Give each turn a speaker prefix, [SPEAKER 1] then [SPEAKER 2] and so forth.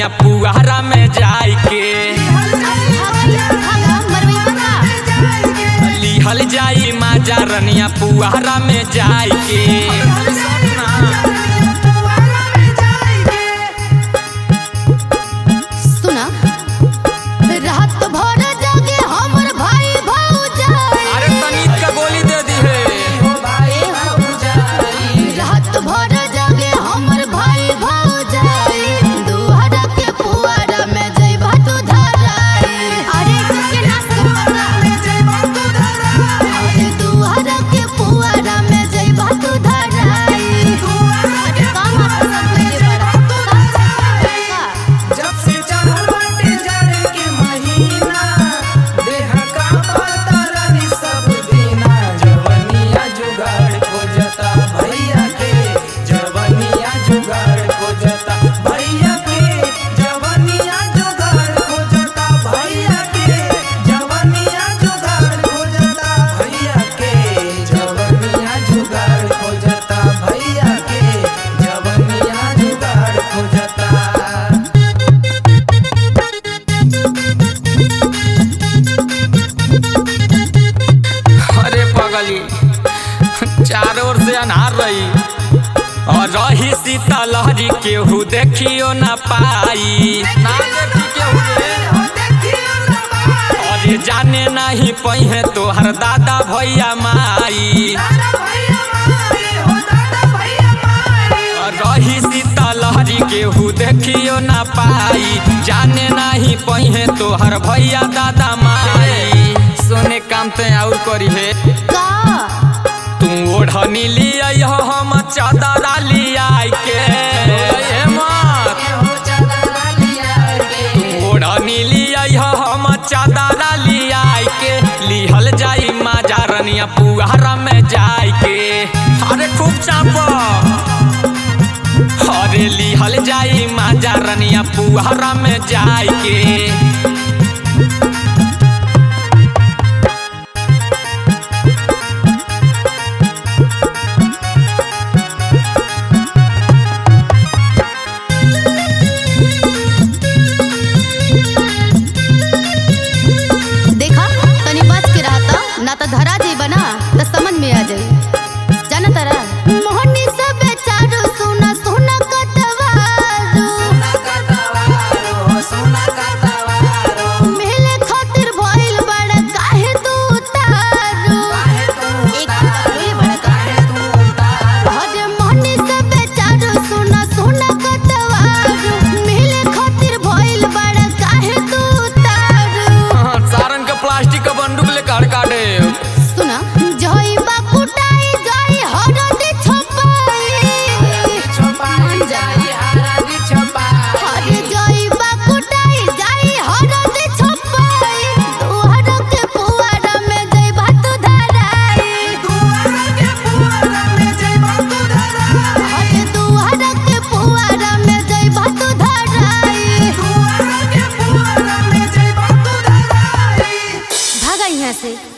[SPEAKER 1] रनिया पुआरा में जाई के लिहल जाई माजा रनिया पुआरा में जाई के। चारों ओर से अनहार रही और रही सीता लहरी केहू देखियो ना पाई ना देखी केहू और जाने नहीं पही तोहर दादा भैया माई रही सीता लहरी केहू देखियो ना पाई जाने नहीं पही तोहर भैया दादा माई सोने काम ते और करी है तू ओढ़नी लिया हम चादर लिया के ओढ़नी लिया हम चादर लिया के लिहल जाई माजा रनिया पुआरा में जाई के। अरे खूब चाप अरे लिहल जाई माजा रनिया पुआरा में जाई के।
[SPEAKER 2] धरा जी बना तो समझ में आ जाए जाना तारा मोहनी से बेचारो सोना सोना कटवारो मेले खातिर भइल बड़ा काहे तू उतारो एक ये बड़ा काहे तू उतारो अरे मोहनी से बेचारो सोना सोना कटवारो मेले खातिर भइल बड़ा काहे तू उतारो
[SPEAKER 1] सारन के प्लास्टिक का बंदूक ले काट काटे
[SPEAKER 2] सुना जई बाकुटाई गई हरदी छपाई जाई हरदी छपाई हरे जई बाकुटाई जाई हरदी छपाई दुहर के पुआरा में जई भात धराई दुहर के पुआरा में जई भात धराई हरे दुहर के पुआरा में जई भात धराई दुहर के पुआरा में जई भात धराई भागा यहां से।